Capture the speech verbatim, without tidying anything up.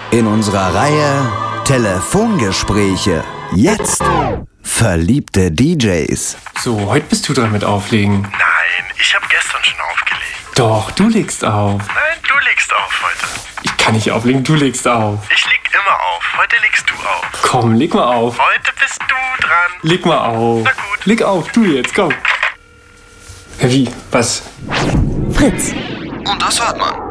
In unserer Reihe Telefongespräche. Jetzt verliebte D Js. So, heute bist du dran mit Auflegen. Nein, ich habe gestern schon aufgelegt. Doch, du legst auf. Nein, du legst auf heute. Ich kann nicht auflegen, du legst auf. Ich leg immer auf. Heute legst du auf. Komm, leg mal auf. Heute bist du dran. Leg mal auf. Na gut. Leg auf, du jetzt, komm. Wie? Was? Fritz. Und das hört man.